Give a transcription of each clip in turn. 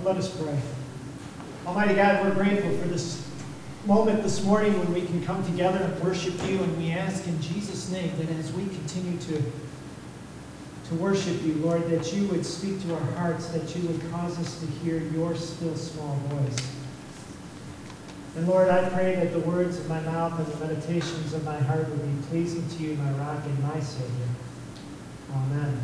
Let us pray. Almighty God, we're grateful for this moment this morning when we can come together and worship you, and we ask in Jesus' name that as we continue to worship you, Lord, that you would speak to our hearts, that you would cause us to hear your still small voice. And Lord, I pray that the words of my mouth and the meditations of my heart will be pleasing to you, my rock and my Savior. Amen.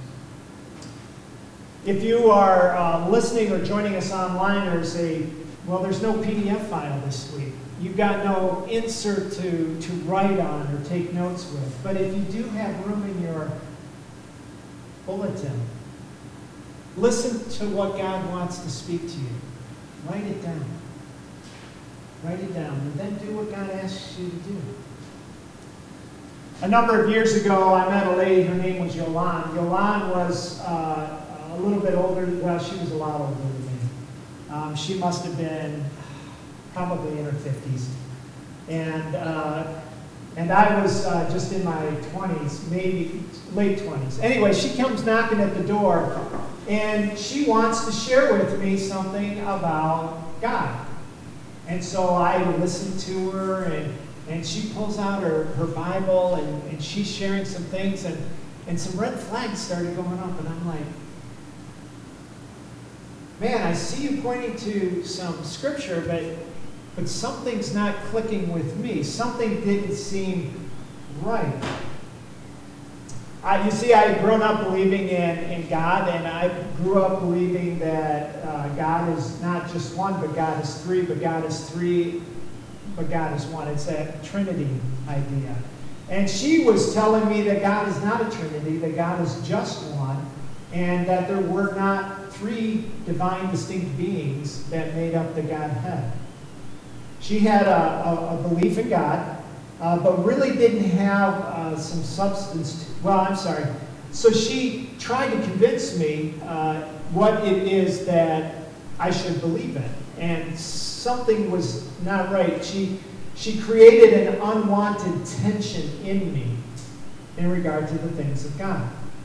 If you are listening or joining us online, there's no PDF file this week. You've got no insert to write on or take notes with. But if you do have room in your bulletin, listen to what God wants to speak to you. Write it down. Write it down, and then do what God asks you to do. A number of years ago, I met a lady. Her name was Yolande. Yolande was a little bit older. Well, she was a lot older than me. She must have been probably in her 50s. And I was just in my 20s, maybe late 20s. Anyway, she comes knocking at the door, and she wants to share with me something about God. And so I listened to her, and she pulls out her Bible, and she's sharing some things, and some red flags started going up, and I'm like, man, I see you pointing to some scripture, but something's not clicking with me. Something didn't seem right. You see, I had grown up believing in God, and I grew up believing that God is not just one, but God is three, but God is three, but God is one. It's that Trinity idea. And she was telling me that God is not a Trinity, that God is just one, and that there were not three divine distinct beings that made up the Godhead. She had a belief in God, but really didn't have some substance. So she tried to convince me what it is that I should believe in. And something was not right. She created an unwanted tension in me in regard to the things of God.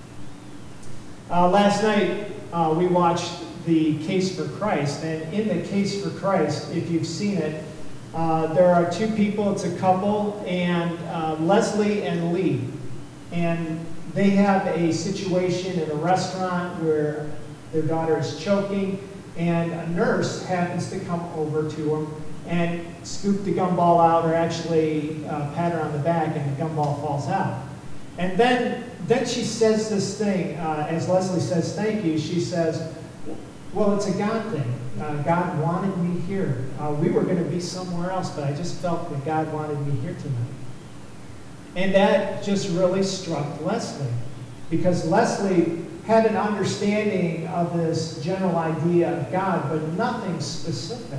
Last night, we watched The Case for Christ. And in The Case for Christ, if you've seen it, there are two people. It's a couple, and Leslie and Lee. And they have a situation in a restaurant where their daughter is choking, and a nurse happens to come over to them and scoop the gumball out, or actually pat her on the back, and the gumball falls out. And then she says this thing, as Leslie says, thank you, she says, well, it's a God thing. God wanted me here. We were going to be somewhere else, but I just felt that God wanted me here tonight. And that just really struck Leslie, because Leslie had an understanding of this general idea of God, but nothing specific.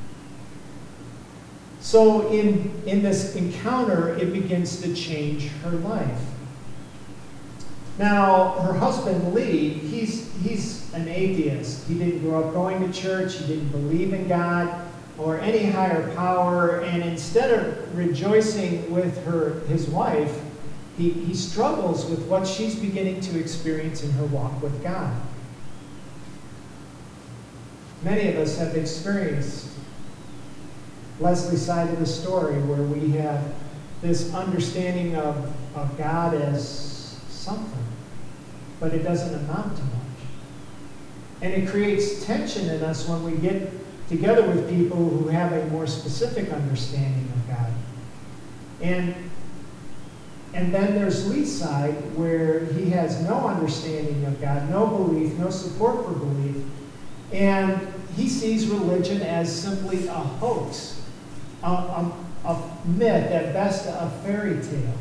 So in this encounter, it begins to change her life. Now, her husband, Lee, he's an atheist. He didn't grow up going to church. He didn't believe in God or any higher power. And instead of rejoicing with his wife, he struggles with what she's beginning to experience in her walk with God. Many of us have experienced Leslie's side of the story, where we have this understanding of God as something, but it doesn't amount to much. And it creates tension in us when we get together with people who have a more specific understanding of God. And then there's Lee's side, where he has no understanding of God, no belief, no support for belief, and he sees religion as simply a hoax, a myth, at best a fairy tale.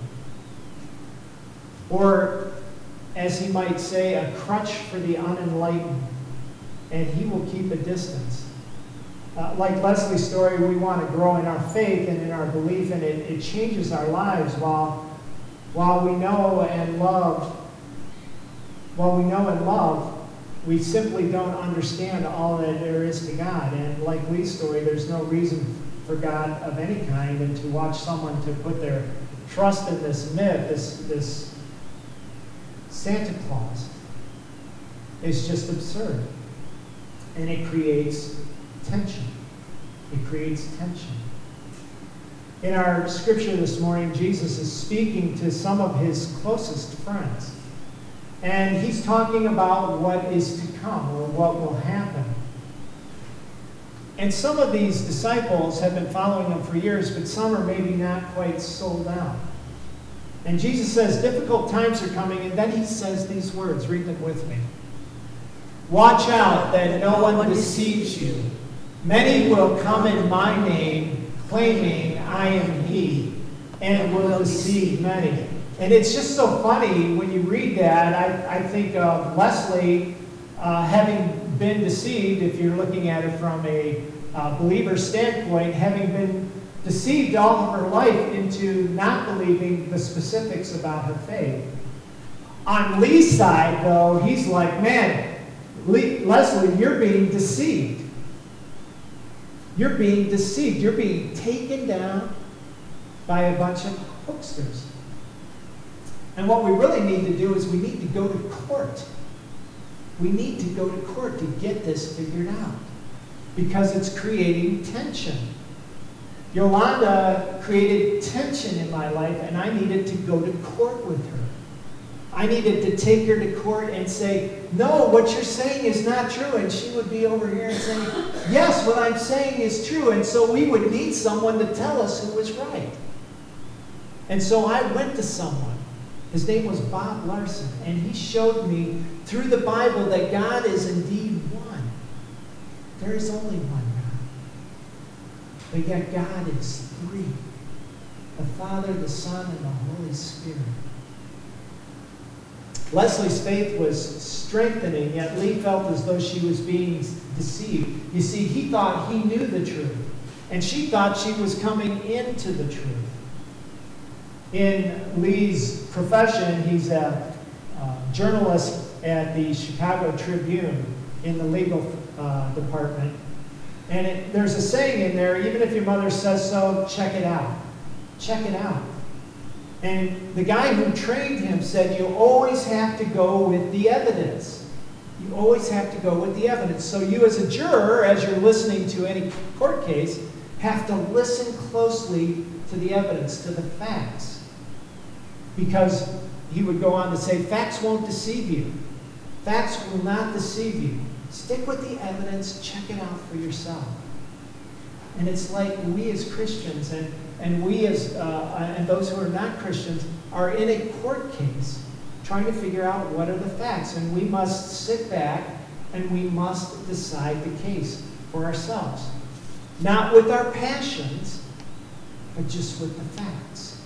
Or, as he might say, a crutch for the unenlightened, and he will keep a distance. Like Leslie's story, we want to grow in our faith and in our belief, and it changes our lives while we know and love. While we know and love, we simply don't understand all that there is to God. And like Lee's story, there's no reason for God of any kind, and to watch someone to put their trust in this myth, this Santa Claus, is just absurd. And it creates tension. It creates tension. In our scripture this morning, Jesus is speaking to some of his closest friends. And he's talking about what is to come, or what will happen. And some of these disciples have been following him for years, but some are maybe not quite sold out. And Jesus says difficult times are coming, and then he says these words. Read them with me. Watch out that no one deceives you. Many will come in my name, claiming I am he, and will deceive many. And it's just so funny when you read that. I think of Leslie having been deceived, if you're looking at it from a believer standpoint, having been deceived all of her life into not believing the specifics about her faith. On Lee's side, though, he's like, man, Leslie, you're being deceived. You're being deceived. You're being taken down by a bunch of hoaxers. And what we really need to do is we need to go to court. We need to go to court to get this figured out, because it's creating tension. Yolanda created tension in my life, and I needed to go to court with her. I needed to take her to court and say, no, what you're saying is not true. And she would be over here and saying, yes, what I'm saying is true. And so we would need someone to tell us who was right. And so I went to someone. His name was Bob Larson, and he showed me through the Bible that God is indeed one. There is only one God. But yet God is three. The Father, the Son, and the Holy Spirit. Leslie's faith was strengthening, yet Lee felt as though she was being deceived. You see, he thought he knew the truth, and she thought she was coming into the truth. In Lee's profession, he's a journalist at the Chicago Tribune in the legal department. And there's a saying in there, even if your mother says so, check it out. Check it out. And the guy who trained him said, you always have to go with the evidence. You always have to go with the evidence. So you as a juror, as you're listening to any court case, have to listen closely to the evidence, to the facts. Because he would go on to say, facts won't deceive you. Facts will not deceive you. Stick with the evidence, check it out for yourself. And it's like we as Christians and we as and those who are not Christians are in a court case trying to figure out what are the facts. And we must sit back and we must decide the case for ourselves. Not with our passions, but just with the facts.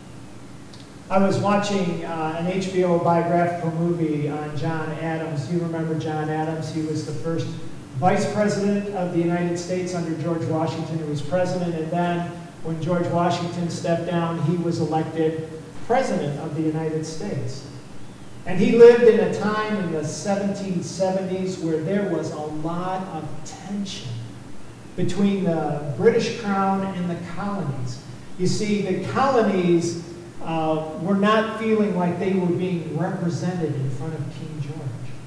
I was watching an HBO biographical movie on John Adams. You remember John Adams? He was the first vice president of the United States under George Washington, who was president. And then when George Washington stepped down, he was elected president of the United States. And he lived in a time in the 1770s where there was a lot of tension between the British Crown and the colonies. You see, the colonies were not feeling like they were being represented in front of King George.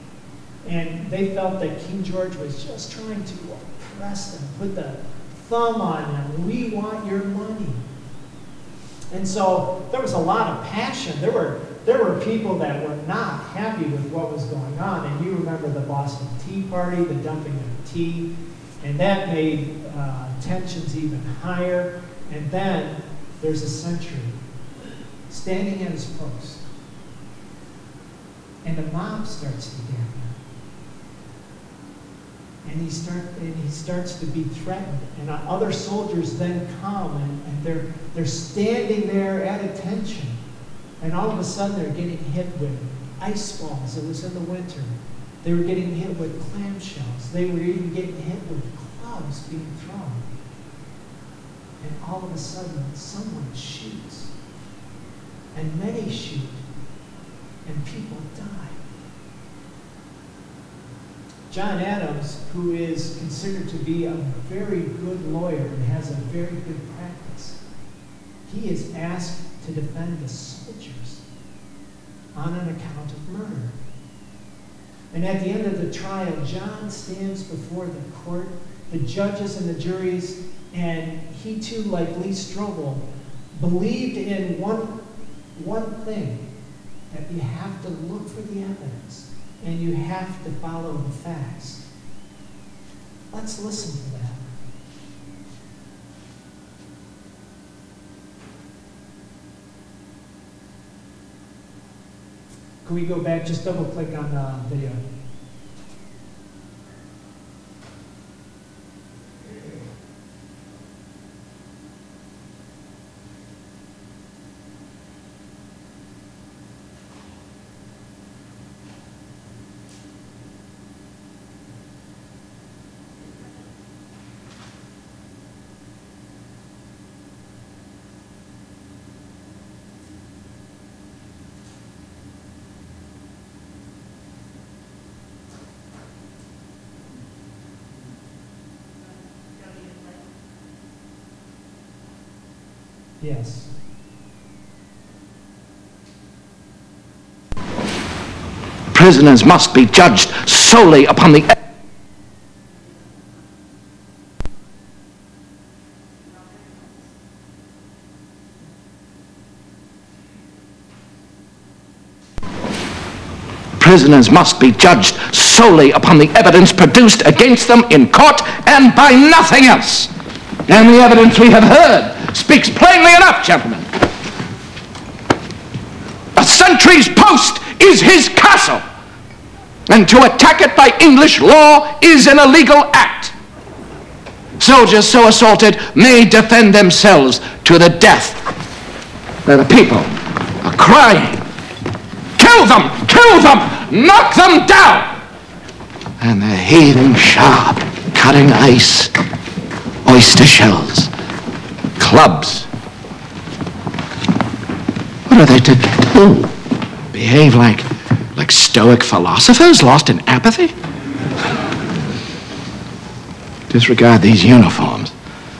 And they felt that King George was just trying to oppress them, put the thumb on them. We want your money. And so there was a lot of passion. There were people that were not happy with what was going on. And you remember the Boston Tea Party, the dumping of tea. And that made tensions even higher. And then there's a sentry standing at his post. And a mob starts to gather. And he starts to be threatened. And other soldiers then come, and they're standing there at attention. And all of a sudden they're getting hit with ice balls. It was in the winter. They were getting hit with clamshells. They were even getting hit with clubs being thrown. And all of a sudden someone shoots. And many shoot. And people die. John Adams, who is considered to be a very good lawyer and has a very good practice, he is asked to defend the soldiers on an account of murder. And at the end of the trial, John stands before the court, the judges and the juries, and he too, like Lee Strobel, believed in one thing, that you have to look for the evidence and you have to follow the facts. Let's listen to that. Can we go back, just double click on the video? Yes. Prisoners must be judged solely upon the prisoners must be judged solely upon the evidence produced against them in court and by nothing else. And the evidence we have heard speaks plainly enough, gentlemen. A sentry's post is his castle, and to attack it by English law is an illegal act. Soldiers so assaulted may defend themselves to the death. The people are crying, "Kill them! Kill them! Knock them down!" And they're heaving sharp, cutting ice, oyster shells, clubs. What are they to do? Behave like stoic philosophers lost in apathy? Disregard these uniforms.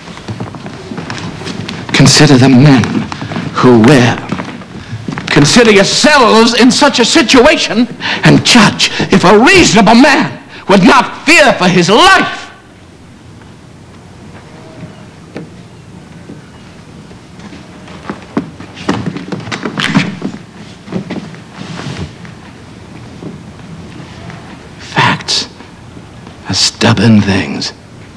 Consider the men who wear them. Consider yourselves in such a situation and judge if a reasonable man would not fear for his life. Facts are stubborn things.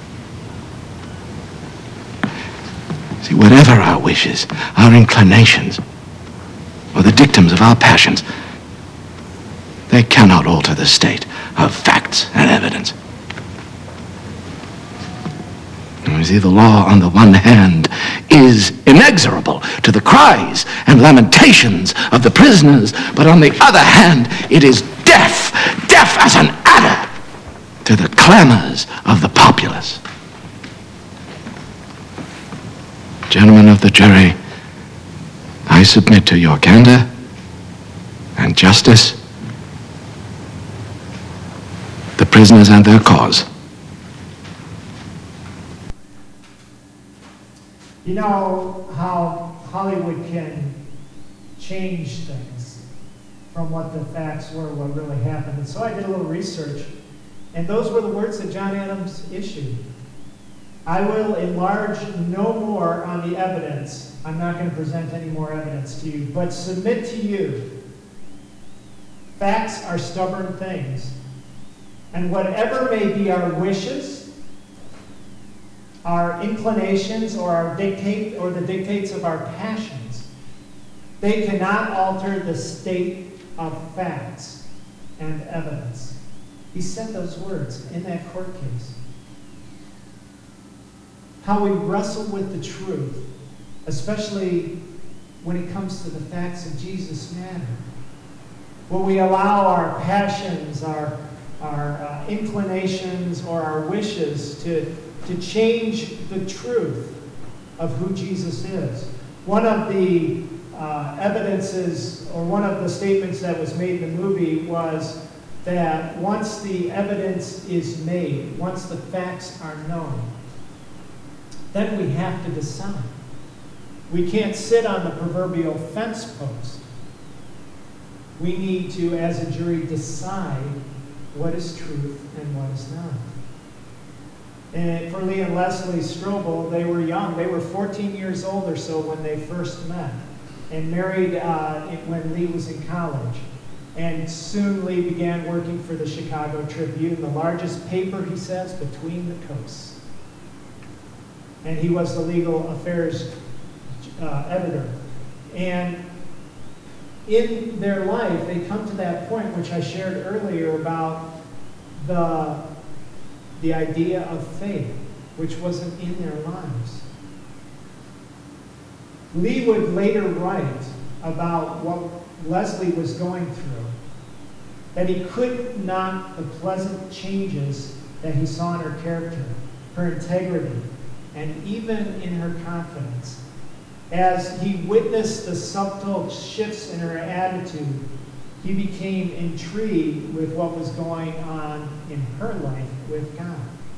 See, whatever our wishes, our inclinations, or the dictums of our passions, they cannot alter the state of facts and evidence. You see, the law, on the one hand, is inexorable to the cries and lamentations of the prisoners, but on the other hand, it is deaf as an adder to the clamors of the populace. Gentlemen of the jury, I submit to your candor and justice the prisoners and their cause. You know how Hollywood can change things from what the facts were, what really happened. And so I did a little research, and those were the words that John Adams issued. I will enlarge no more on the evidence. I'm not going to present any more evidence to you, but submit to you. Facts are stubborn things. And whatever may be our wishes, our inclinations, or our dictate, or the dictates of our passions, they cannot alter the state of facts and evidence. He said those words in that court case. How we wrestle with the truth, especially when it comes to the facts of Jesus matter. Will we allow our passions, our inclinations, or our wishes to change the truth of who Jesus is? One of the evidences, or one of the statements that was made in the movie was that once the evidence is made, once the facts are known, then we have to decide. We can't sit on the proverbial fence post. We need to, as a jury, decide what is truth and what is not. And for Lee and Leslie Strobel, they were young. They were 14 years old or so when they first met, and married when Lee was in college. And soon Lee began working for the Chicago Tribune, the largest paper, he says, between the coasts. And he was the legal affairs editor. And in their life, they come to that point, which I shared earlier, about the idea of faith, which wasn't in their lives. Lee would later write about what Leslie was going through, that he could not the pleasant changes that he saw in her character, her integrity, and even in her confidence. As he witnessed the subtle shifts in her attitude, he became intrigued with what was going on in her life with God.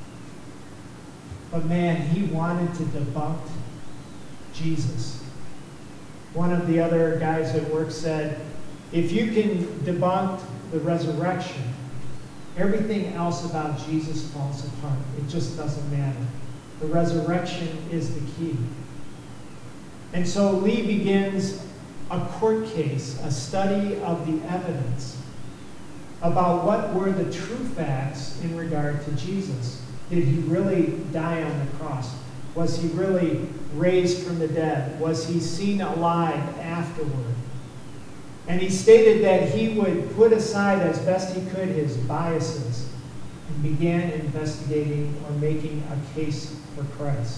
But man, he wanted to debunk Jesus. One of the other guys at work said, if you can debunk the resurrection, everything else about Jesus falls apart. It just doesn't matter. The resurrection is the key. And so Lee begins a court case, a study of the evidence about what were the true facts in regard to Jesus. Did he really die on the cross? Was he really raised from the dead? Was he seen alive afterward? And he stated that he would put aside as best he could his biases and began investigating or making a case for Christ.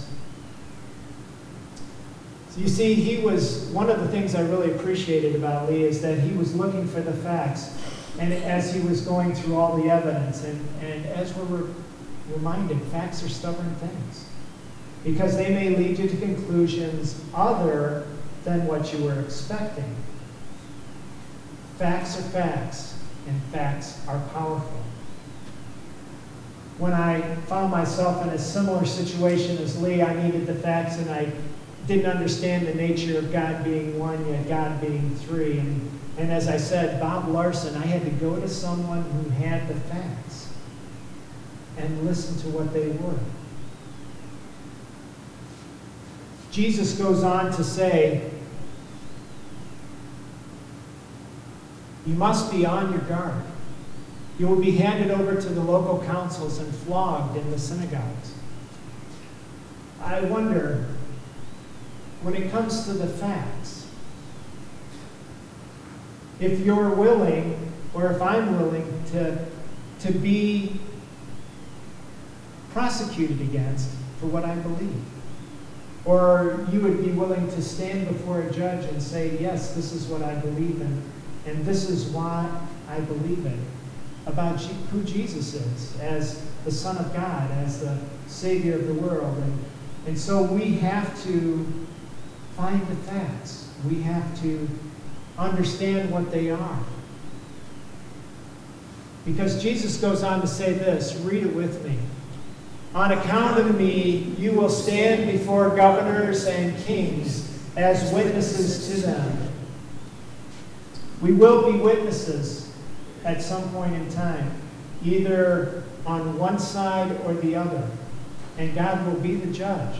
So you see, one of the things I really appreciated about Lee is that he was looking for the facts, and as he was going through all the evidence, and as we're reminded, facts are stubborn things, because they may lead you to conclusions other than what you were expecting. Facts are facts, and facts are powerful. When I found myself in a similar situation as Lee, I needed the facts, and I didn't understand the nature of God being one, yet God being three. And as I said, Bob Larson, I had to go to someone who had the facts and listen to what they were. Jesus goes on to say, you must be on your guard. You will be handed over to the local councils and flogged in the synagogues. I wonder, when it comes to the facts, if you're willing, or if I'm willing to be prosecuted against for what I believe. Or you would be willing to stand before a judge and say, yes, this is what I believe in, and this is why I believe it, about who Jesus is, as the Son of God, as the Savior of the world. And so we have to find the facts. We have to understand what they are. Because Jesus goes on to say this, read it with me. On account of me, you will stand before governors and kings as witnesses to them. We will be witnesses at some point in time, either on one side or the other, and God will be the judge.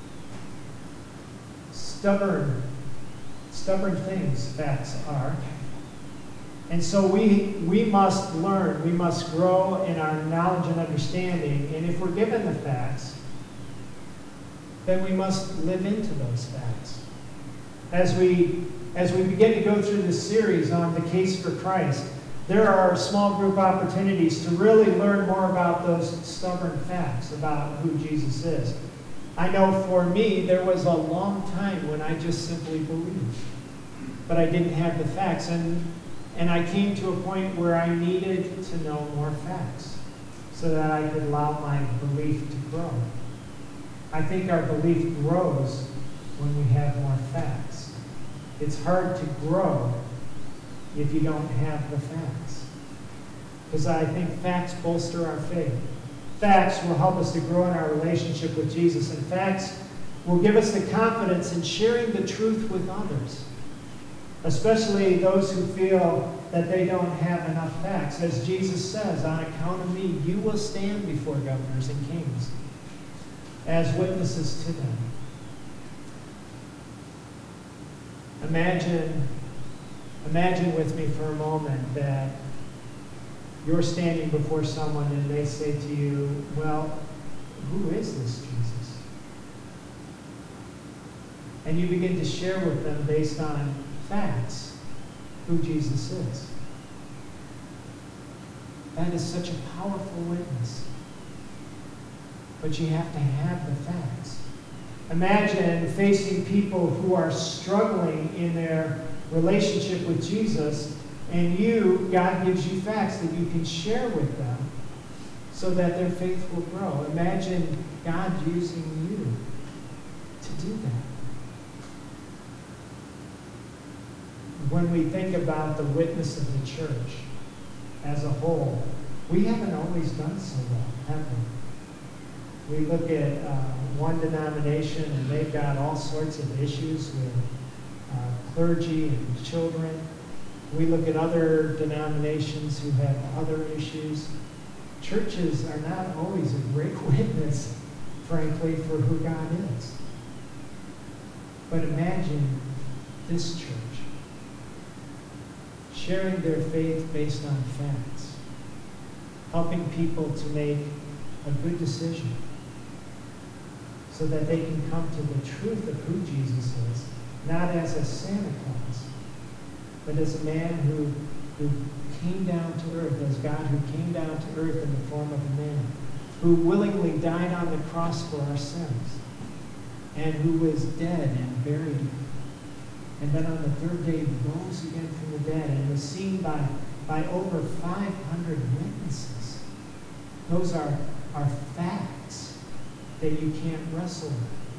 Stubborn things facts are. And so we must learn, we must grow in our knowledge and understanding, and if we're given the facts, then we must live into those facts. As we begin to go through this series on the case for Christ, there are small group opportunities to really learn more about those stubborn facts about who Jesus is. I know for me, there was a long time when I just simply believed, but I didn't have the facts. And I came to a point where I needed to know more facts so that I could allow my belief to grow. I think our belief grows when we have more facts. It's hard to grow if you don't have the facts. Because I think facts bolster our faith. Facts will help us to grow in our relationship with Jesus. And facts will give us the confidence in sharing the truth with others. especially those who feel that they don't have enough facts. As Jesus says, on account of me, you will stand before governors and kings as witnesses to them. Imagine with me for a moment that you're standing before someone and they say to you, well, who is this Jesus? And you begin to share with them based on facts who Jesus is. That is such a powerful witness. But you have to have the facts. Imagine facing people who are struggling in their relationship with Jesus, and God gives you facts that you can share with them so that their faith will grow. Imagine God using you to do that. When we think about the witness of the church as a whole, we haven't always done so well, have we? We look at one denomination and they've got all sorts of issues with clergy and children. We look at other denominations who have other issues. Churches are not always a great witness, frankly, for who God is. But imagine this church sharing their faith based on facts, helping people to make a good decision so that they can come to the truth of who Jesus is, not as a Santa Claus, but as a man who came down to earth, as God who came down to earth in the form of a man, who willingly died on the cross for our sins, and who was dead and buried, and then on the third day rose again from the dead and was seen by over 500 witnesses. Those are facts that you can't wrestle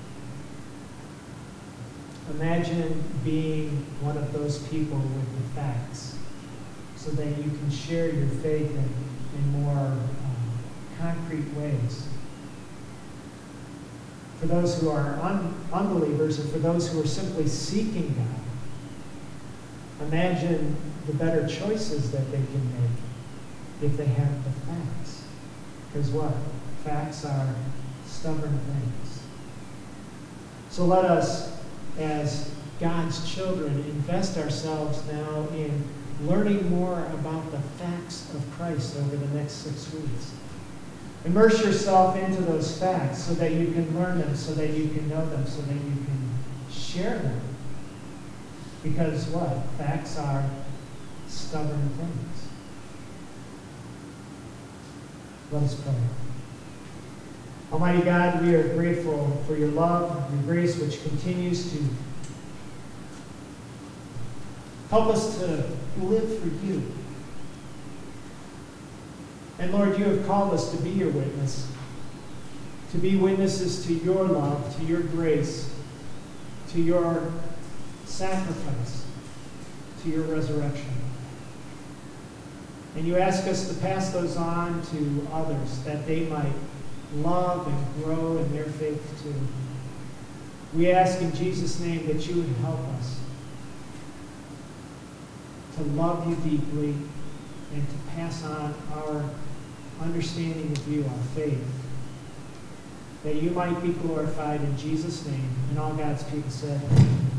with. Imagine being one of those people with the facts so that you can share your faith in more concrete ways. For those who are unbelievers and for those who are simply seeking God, imagine the better choices that they can make if they have the facts. Because what? Facts are stubborn things. So let us, as God's children, invest ourselves now in learning more about the facts of Christ over the next 6 weeks. Immerse yourself into those facts so that you can learn them, so that you can know them, so that you can share them. Because what? Facts are stubborn things. Let us pray. Almighty God, we are grateful for your love, your grace, which continues to help us to live for you. And Lord, you have called us to be your witness, to be witnesses to your love, to your grace, to your sacrifice, to your resurrection. And you ask us to pass those on to others, that they might love and grow in their faith too. We ask in Jesus' name that you would help us to love you deeply and to pass on our understanding of you, our faith, that you might be glorified in Jesus' name. And all God's people said,